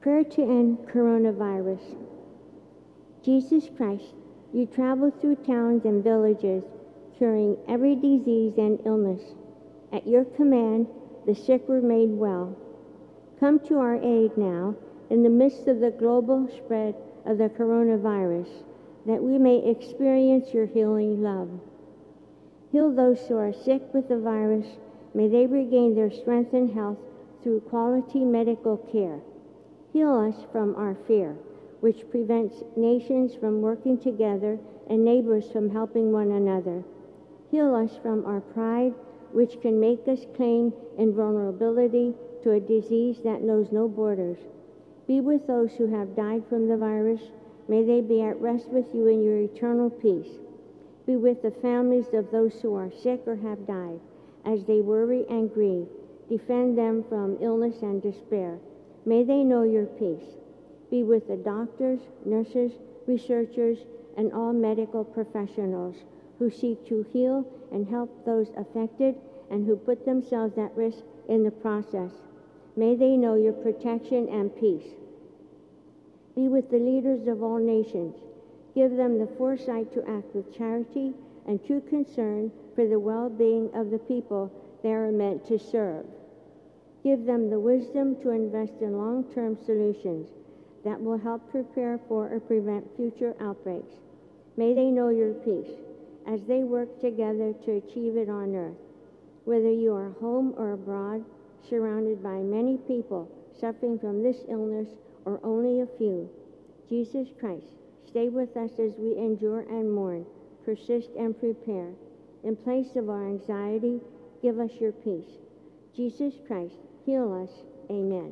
Prayer to end coronavirus. Jesus Christ, you traveled through towns and villages, curing every disease and illness. At your command, the sick were made well. Come to our aid now in the midst of the global spread of the coronavirus, that we may experience your healing love. Heal those who are sick with the virus. May they regain their strength and health through quality medical care. Heal us from our fear, which prevents nations from working together and neighbors from helping one another. Heal us from our pride, which can make us claim invulnerability to a disease that knows no borders. Be with those who have died from the virus. May they be at rest with you in your eternal peace. Be with the families of those who are sick or have died, as they worry and grieve. Defend them from illness and despair. May they know your peace. Be with the doctors, nurses, researchers, and all medical professionals who seek to heal and help those affected and who put themselves at risk in the process. May they know your protection and peace. Be with the leaders of all nations. Give them the foresight to act with charity and true concern for the well-being of the people they are meant to serve. Give them the wisdom to invest in long-term solutions that will help prepare for or prevent future outbreaks. May they know your peace as they work together to achieve it on earth. Whether you are home or abroad, surrounded by many people suffering from this illness or only a few, Jesus Christ, stay with us as we endure and mourn, persist and prepare. In place of our anxiety, give us your peace. Jesus Christ, heal us. Amen.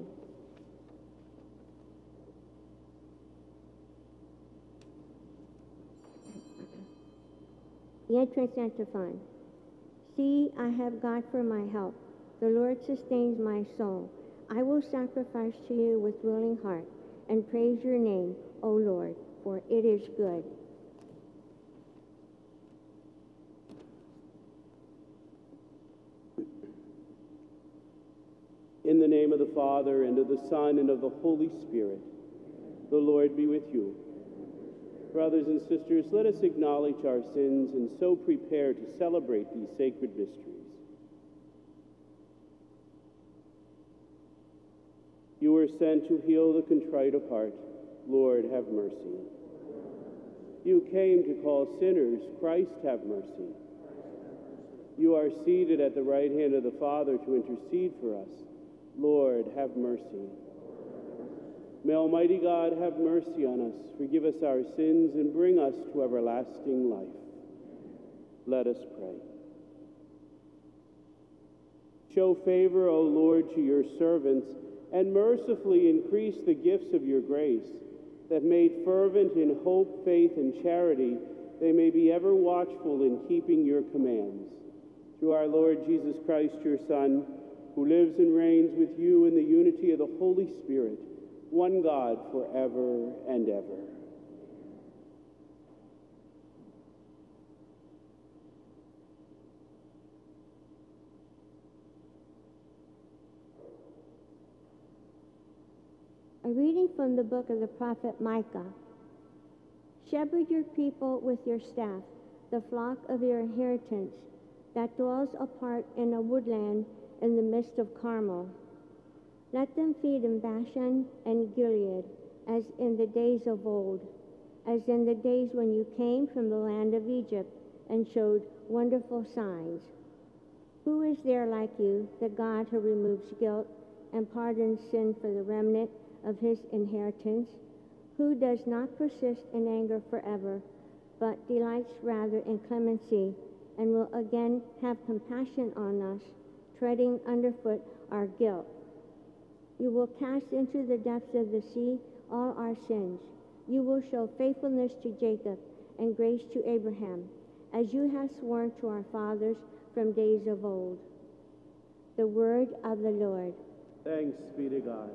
The entrance antiphon. See, I have God for my help. The Lord sustains my soul. I will sacrifice to you with willing heart and praise your name, O Lord, for it is good. In the name of the Father, and of the Son, and of the Holy Spirit, the Lord be with you. Brothers and sisters, let us acknowledge our sins and so prepare to celebrate these sacred mysteries. You were sent to heal the contrite of heart. Lord, have mercy. You came to call sinners. Christ, have mercy. You are seated at the right hand of the Father to intercede for us. Lord, have mercy. May Almighty God have mercy on us, forgive us our sins, and bring us to everlasting life. Let us pray. Show favor, O Lord, to your servants, and mercifully increase the gifts of your grace, that made fervent in hope, faith, and charity, they may be ever watchful in keeping your commands. Through our Lord Jesus Christ, your Son, who lives and reigns with you in the unity of the Holy Spirit, one God, forever and ever. A reading from the book of the prophet Micah. Shepherd your people with your staff, the flock of your inheritance, that dwells apart in a woodland in the midst of Carmel. Let them feed in Bashan and Gilead, as in the days of old, as in the days when you came from the land of Egypt and showed wonderful signs. Who is there like you, the God who removes guilt and pardons sin for the remnant of his inheritance, who does not persist in anger forever, but delights rather in clemency, and will again have compassion on us, treading underfoot our guilt? You will cast into the depths of the sea all our sins. You will show faithfulness to Jacob and grace to Abraham, as you have sworn to our fathers from days of old. The word of the Lord. Thanks be to God.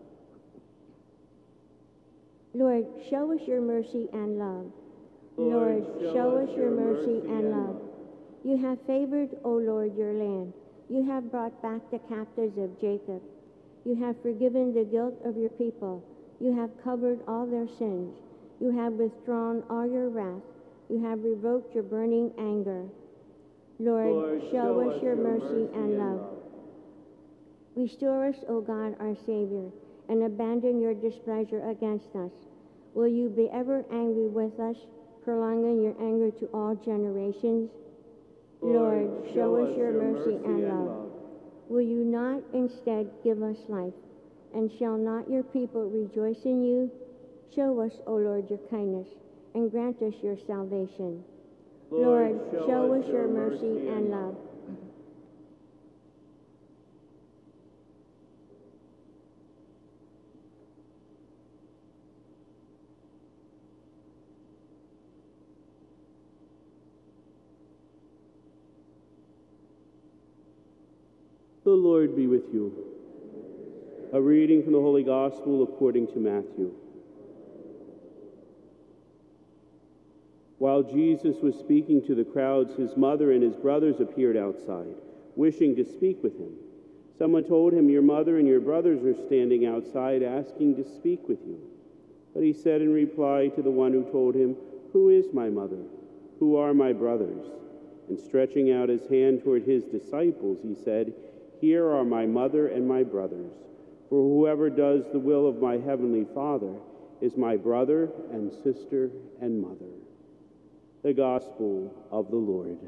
Lord, show us your mercy and love. Lord, show us your mercy and love. You have favored, O Lord, your land. You have brought back the captives of Jacob. You have forgiven the guilt of your people. You have covered all their sins. You have withdrawn all your wrath. You have revoked your burning anger. Lord, show us your mercy and love. Restore us, O God, our Savior, and abandon your displeasure against us. Will you be ever angry with us, prolonging your anger to all generations? Lord, show us your mercy and love. Will you not instead give us life? And shall not your people rejoice in you? Show us, O Lord, your kindness, and grant us your salvation. Lord, show us your mercy and love. The Lord be with you. A reading from the Holy Gospel according to Matthew. While Jesus was speaking to the crowds, his mother and his brothers appeared outside, wishing to speak with him. Someone told him, "Your mother and your brothers are standing outside asking to speak with you." But he said in reply to the one who told him, "Who is my mother? Who are my brothers?" And stretching out his hand toward his disciples, he said, "Here are my mother and my brothers. For whoever does the will of my heavenly Father is my brother and sister and mother." The Gospel of the Lord.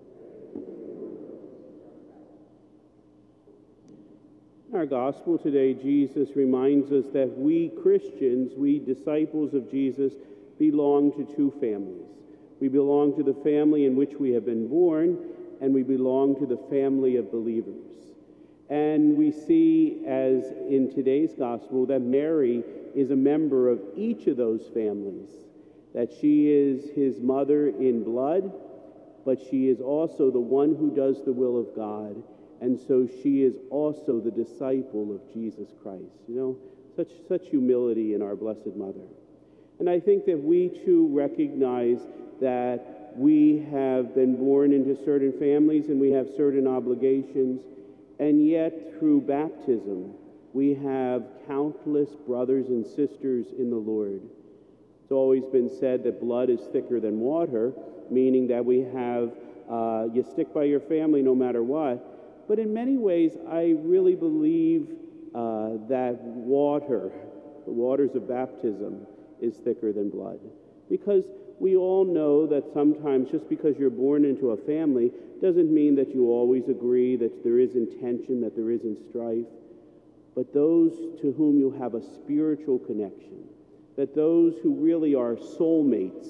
In our Gospel today, Jesus reminds us that we Christians, we disciples of Jesus, belong to two families. We belong to the family in which we have been born, and we belong to the family of believers. And we see, as in today's Gospel, that Mary is a member of each of those families, that she is his mother in blood, but she is also the one who does the will of God, and so she is also the disciple of Jesus Christ. You know, such humility in our Blessed Mother. And I think that we too recognize that we have been born into certain families and we have certain obligations, and yet through baptism we have countless brothers and sisters in the Lord. It's always been said that blood is thicker than water, meaning that we have, you stick by your family no matter what. But in many ways, I really believe that the waters of baptism, is thicker than blood. Because we all know that sometimes just because you're born into a family doesn't mean that you always agree, that there isn't tension, that there isn't strife. But those to whom you have a spiritual connection, that those who really are soulmates,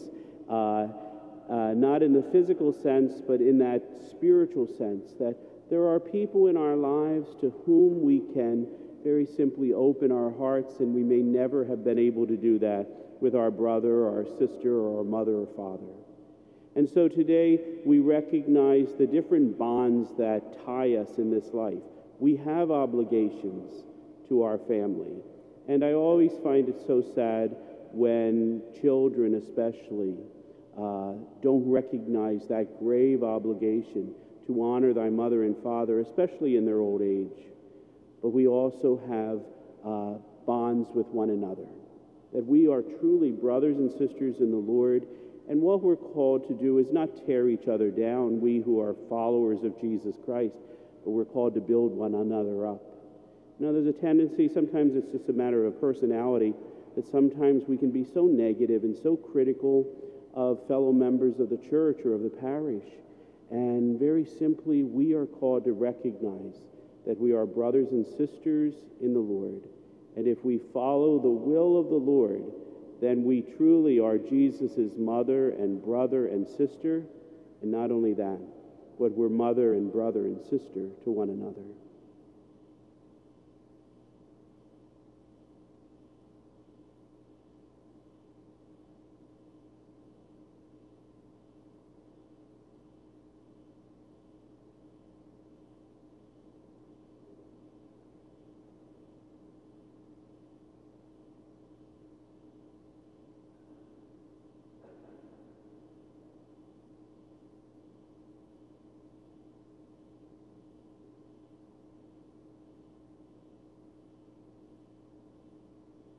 not in the physical sense, but in that spiritual sense, that there are people in our lives to whom we can very simply open our hearts, and we may never have been able to do that with our brother or our sister or our mother or father. And so today we recognize the different bonds that tie us in this life. We have obligations to our family. And I always find it so sad when children especially don't recognize that grave obligation to honor thy mother and father, especially in their old age. But we also have bonds with one another, that we are truly brothers and sisters in the Lord. And what we're called to do is not tear each other down, we who are followers of Jesus Christ, but we're called to build one another up. Now, there's a tendency, sometimes it's just a matter of personality, that sometimes we can be so negative and so critical of fellow members of the church or of the parish. And very simply, we are called to recognize that we are brothers and sisters in the Lord. And if we follow the will of the Lord, then we truly are Jesus' mother and brother and sister. And not only that, but we're mother and brother and sister to one another.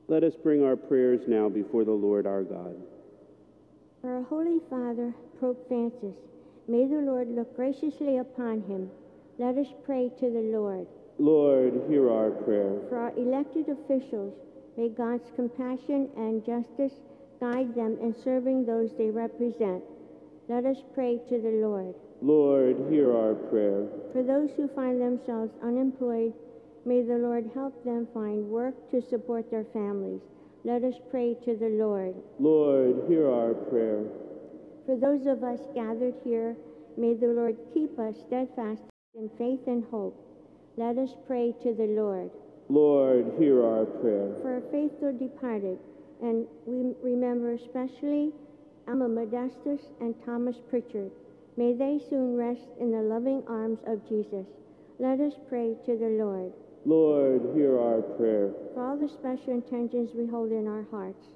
Let us bring our prayers now before the Lord our God. For our Holy Father, Pope Francis, may the Lord look graciously upon him. Let us pray to the Lord. Lord, hear our prayer. For our elected officials, may God's compassion and justice guide them in serving those they represent. Let us pray to the Lord. Lord, hear our prayer. For those who find themselves unemployed, may the Lord help them find work to support their families. Let us pray to the Lord. Lord, hear our prayer. For those of us gathered here, may the Lord keep us steadfast in faith and hope. Let us pray to the Lord. Lord, hear our prayer. For our faithful departed, and we remember especially Alma Modestus and Thomas Pritchard, may they soon rest in the loving arms of Jesus. Let us pray to the Lord. Lord, hear our prayer. For all the special intentions we hold in our hearts,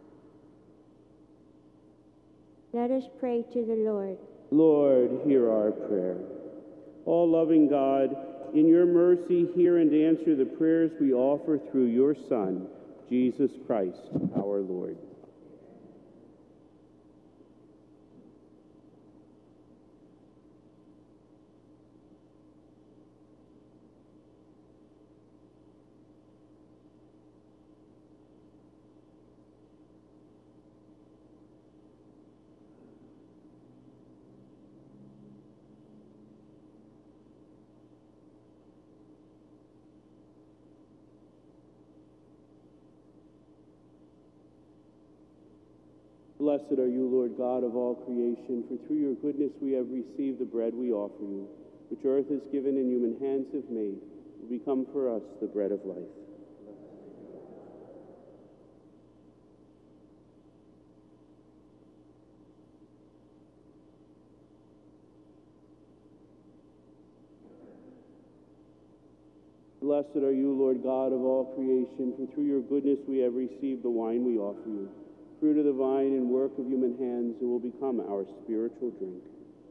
let us pray to the Lord. Lord, hear our prayer. All loving God, in your mercy, hear and answer the prayers we offer through your Son, Jesus Christ, our Lord. Blessed are you, Lord God of all creation, for through your goodness we have received the bread we offer you, which earth has given and human hands have made, will become for us the bread of life. Blessed are you, Lord God of all creation, for through your goodness we have received the wine we offer you, fruit of the vine and work of human hands, it will become our spiritual drink.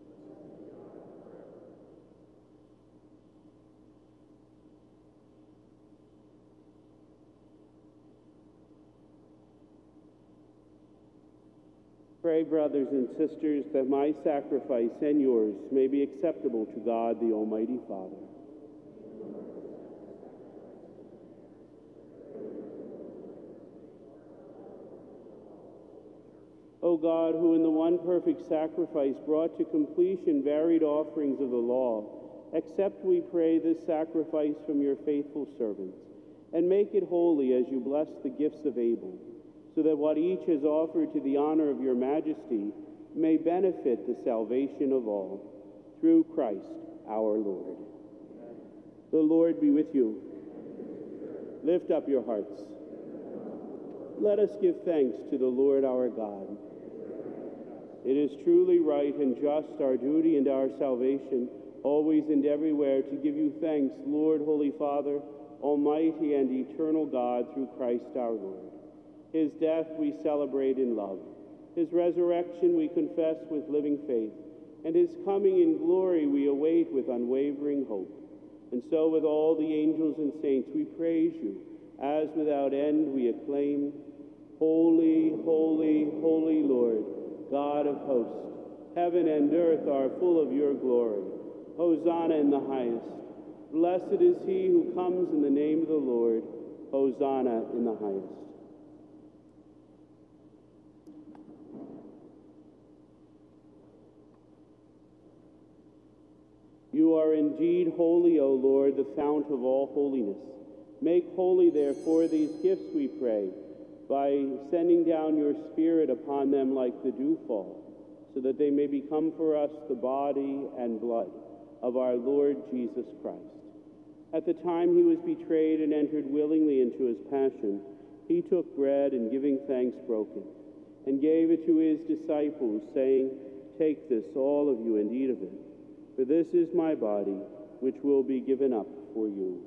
Pray, brothers and sisters, that my sacrifice and yours may be acceptable to God, the Almighty Father. O God, who in the one perfect sacrifice brought to completion varied offerings of the law, accept, we pray, this sacrifice from your faithful servants, and make it holy as you bless the gifts of Abel, so that what each has offered to the honor of your majesty may benefit the salvation of all. Through Christ our Lord. The Lord be with you. Lift up your hearts. Let us give thanks to the Lord our God. It is truly right and just, our duty and our salvation, always and everywhere, to give you thanks, Lord, Holy Father, Almighty and eternal God, through Christ our Lord. His death we celebrate in love. His resurrection we confess with living faith. And his coming in glory we await with unwavering hope. And so with all the angels and saints we praise you, as without end we acclaim, Holy, holy, holy Lord, God of hosts, heaven and earth are full of your glory. Hosanna in the highest. Blessed is he who comes in the name of the Lord. Hosanna in the highest. You are indeed holy, O Lord, the fount of all holiness. Make holy, therefore, these gifts, we pray, by sending down your Spirit upon them like the dewfall, so that they may become for us the body and blood of our Lord Jesus Christ. At the time he was betrayed and entered willingly into his passion, he took bread and, giving thanks, broke it, and gave it to his disciples, saying, Take this, all of you, and eat of it, for this is my body, which will be given up for you.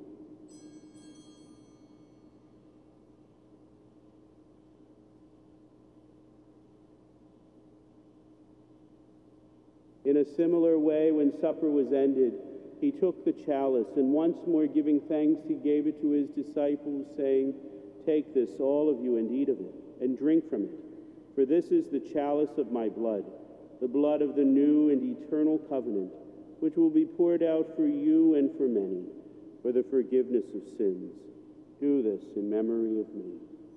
In a similar way, when supper was ended, he took the chalice, and once more giving thanks, he gave it to his disciples, saying, Take this, all of you, and eat of it, and drink from it. For this is the chalice of my blood, the blood of the new and eternal covenant, which will be poured out for you and for many, for the forgiveness of sins. Do this in memory of me.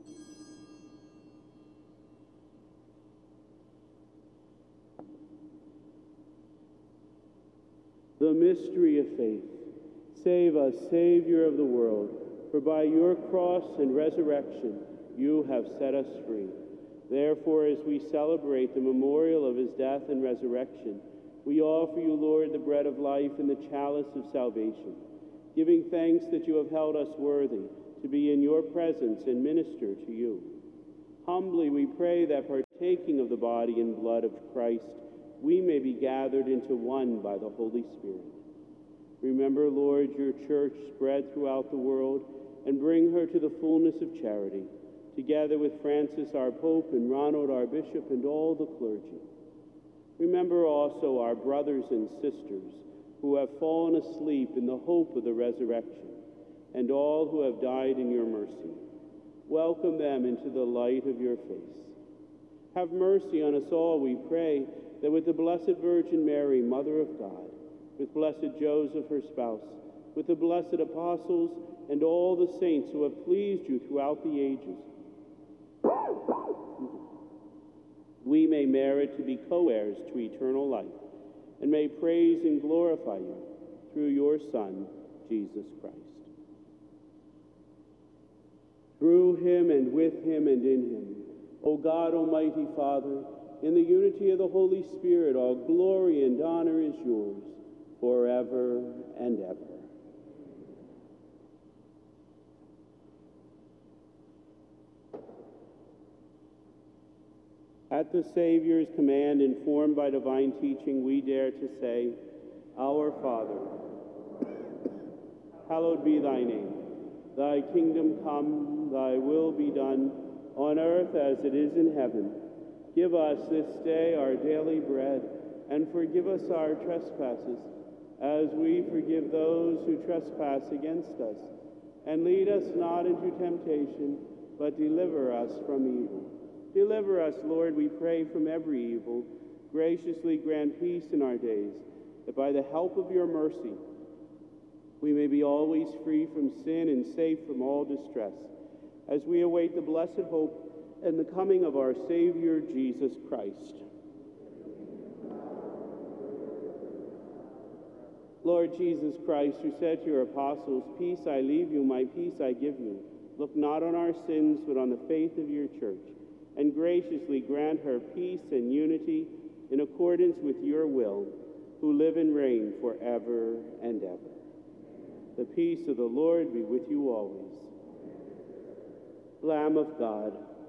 The mystery of faith. Save us, Savior of the world, for by your cross and resurrection you have set us free. Therefore, as we celebrate the memorial of his death and resurrection, we offer you, Lord, the bread of life and the chalice of salvation, giving thanks that you have held us worthy to be in your presence and minister to you. Humbly we pray that, partaking of the body and blood of Christ, we may be gathered into one by the Holy Spirit. Remember, Lord, your church spread throughout the world, and bring her to the fullness of charity, together with Francis our Pope and Ronald our Bishop and all the clergy. Remember also our brothers and sisters who have fallen asleep in the hope of the resurrection, and all who have died in your mercy. Welcome them into the light of your face. Have mercy on us all, we pray, that with the Blessed Virgin Mary, Mother of God, with blessed Joseph, her spouse, with the blessed apostles and all the saints who have pleased you throughout the ages, we may merit to be co-heirs to eternal life, and may praise and glorify you through your Son, Jesus Christ. Through him and with him and in him, O God, Almighty Father, in the unity of the Holy Spirit, all glory and honor is yours forever and ever. At the Savior's command, informed by divine teaching, we dare to say, Our Father, hallowed be thy name. Thy kingdom come, thy will be done, on earth as it is in heaven. Give us this day our daily bread, and forgive us our trespasses, as we forgive those who trespass against us. And lead us not into temptation, but deliver us from evil. Deliver us, Lord, we pray, from every evil. Graciously grant peace in our days, that by the help of your mercy we may be always free from sin and safe from all distress, as we await the blessed hope and the coming of our Savior, Jesus Christ. Lord Jesus Christ, who said to your apostles, Peace I leave you, my peace I give you, look not on our sins, but on the faith of your church, and graciously grant her peace and unity in accordance with your will, who live and reign forever and ever. The peace of the Lord be with you always. Lamb of God,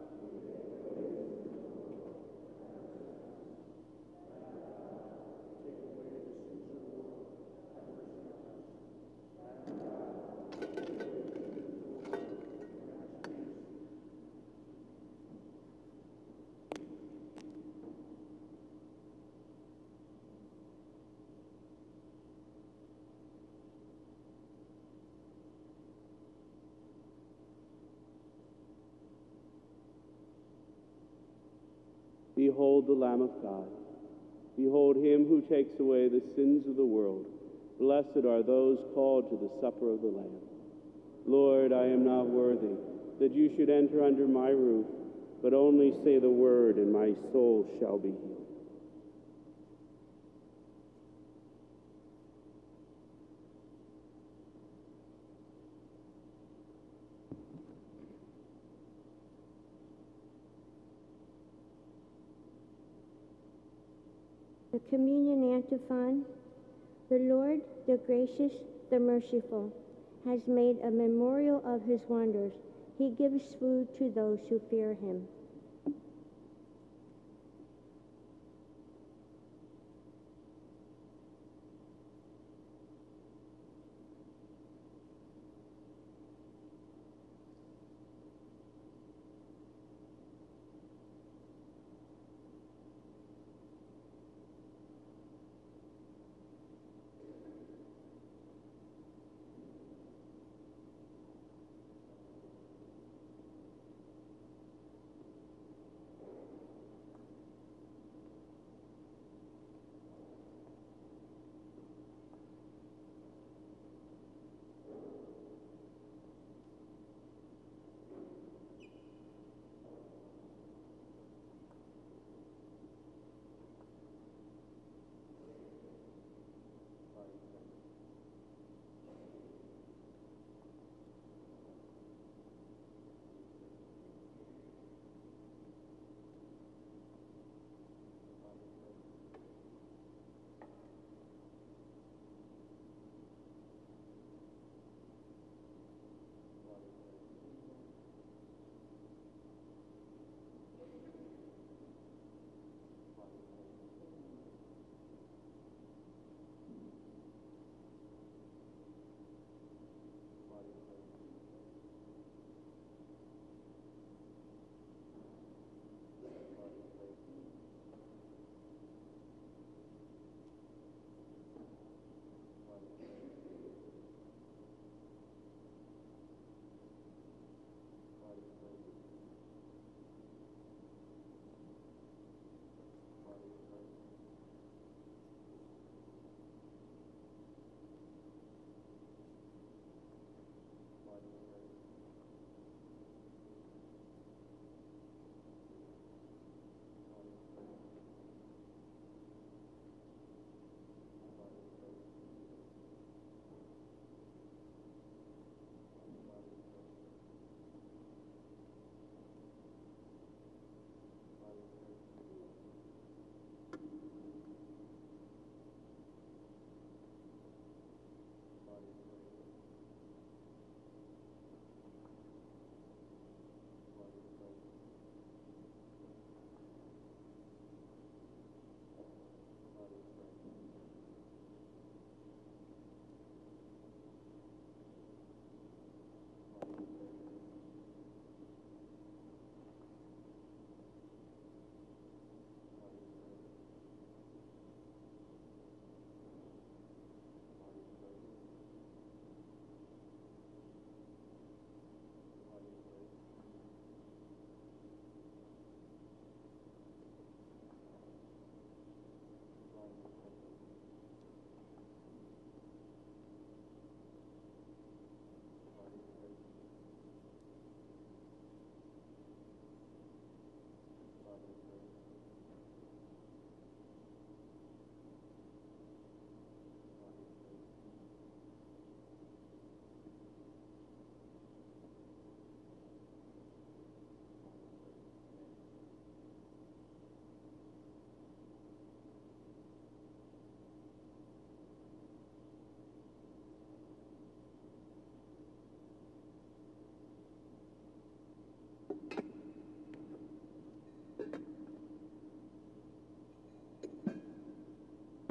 behold the Lamb of God. Behold him who takes away the sins of the world. Blessed are those called to the supper of the Lamb. Lord, I am not worthy that you should enter under my roof, but only say the word, and my soul shall be healed. The Communion Antiphon. The Lord, the gracious, the merciful, has made a memorial of his wonders. He gives food to those who fear him.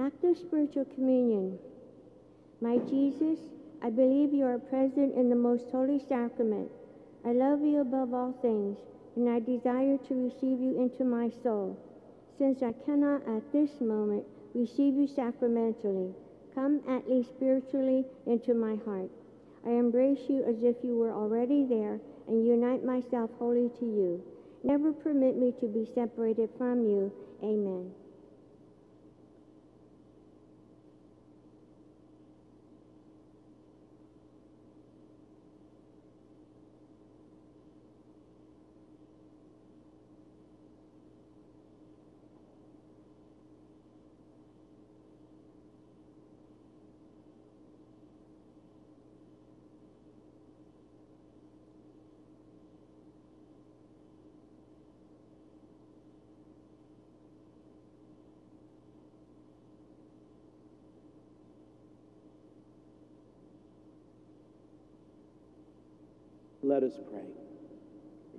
Act of spiritual communion. My Jesus, I believe you are present in the most holy sacrament. I love you above all things, and I desire to receive you into my soul. Since I cannot at this moment receive you sacramentally, come at least spiritually into my heart. I embrace you as if you were already there and unite myself wholly to you. Never permit me to be separated from you. Amen. Let us pray.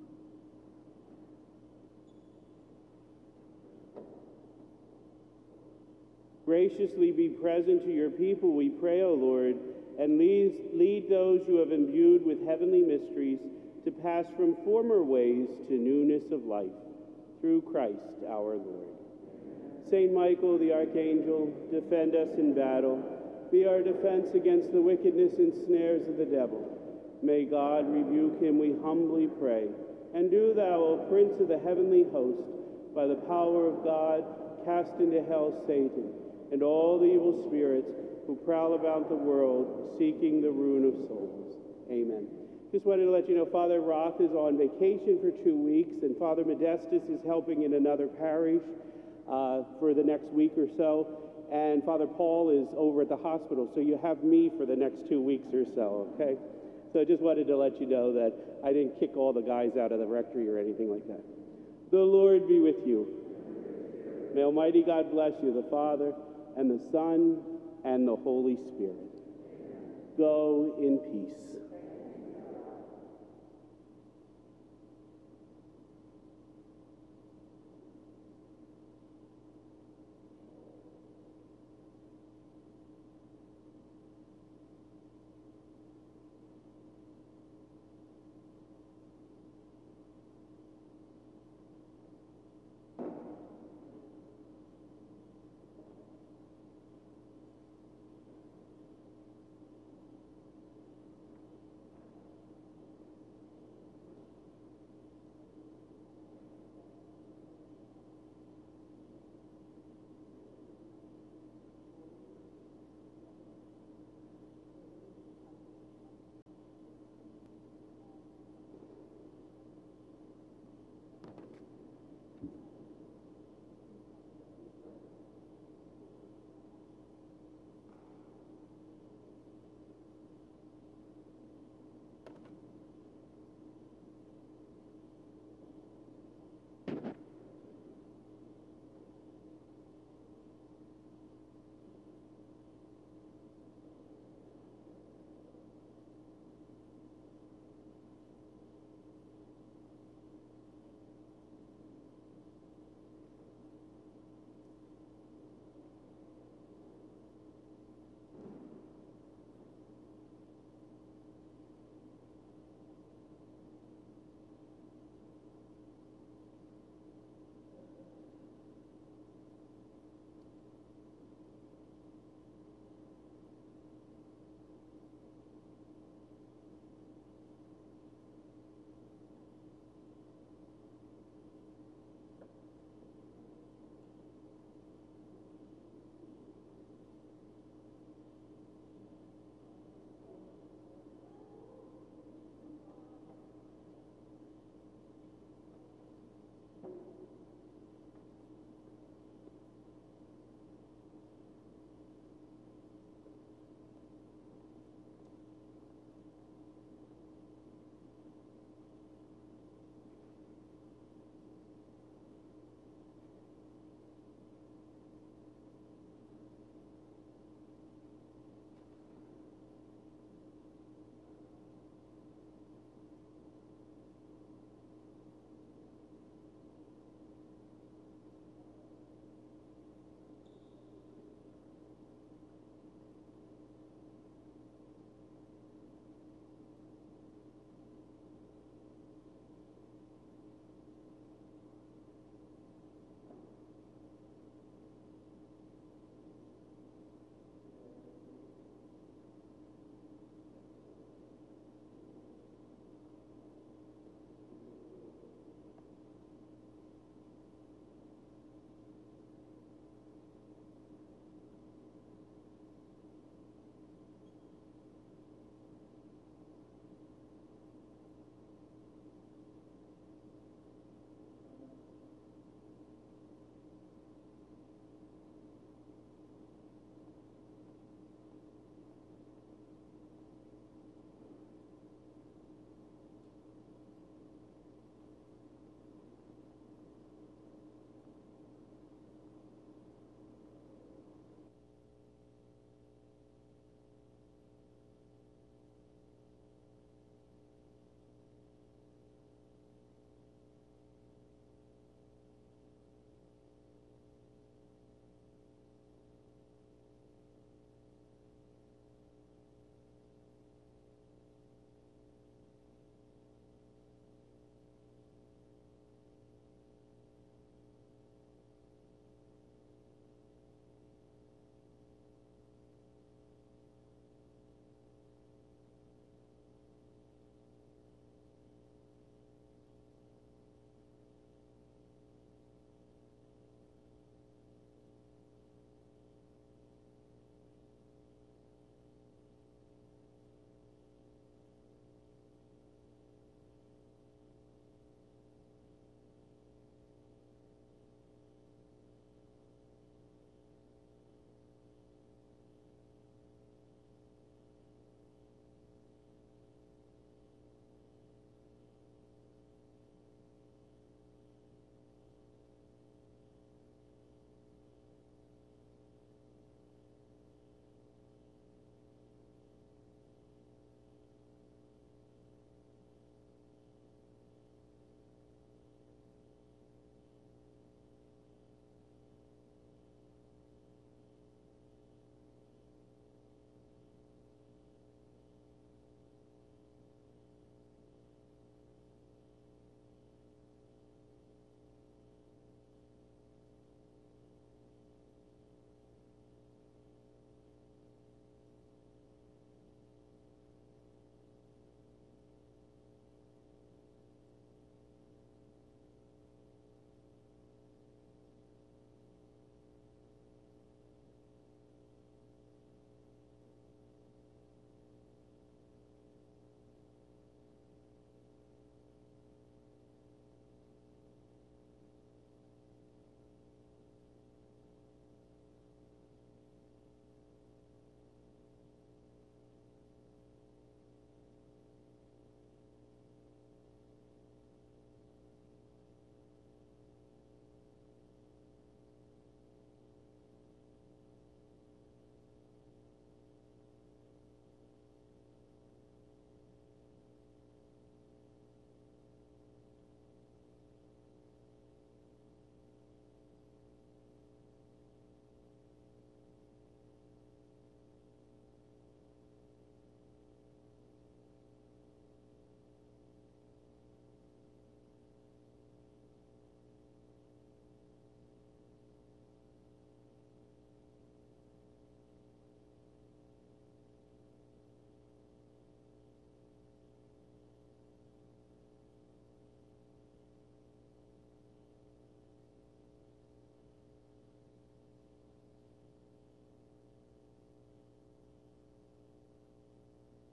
Graciously be present to your people, we pray, O Lord, and lead those you have imbued with heavenly mysteries to pass from former ways to newness of life, through Christ our Lord. Saint Michael the Archangel, defend us in battle. Be our defense against the wickedness and snares of the devil. May God rebuke him, we humbly pray. And do thou, O Prince of the heavenly host, by the power of God, cast into hell Satan and all the evil spirits who prowl about the world, seeking the ruin of souls. Amen. Just wanted to let you know Father Roth is on vacation for 2 weeks, and Father Modestus is helping in another parish for the next week or so. And Father Paul is over at the hospital, so you have me for the next 2 weeks or so, okay? So I just wanted to let you know that I didn't kick all the guys out of the rectory or anything like that. The Lord be with you. May Almighty God bless you, the Father, and the Son, and the Holy Spirit. Go in peace.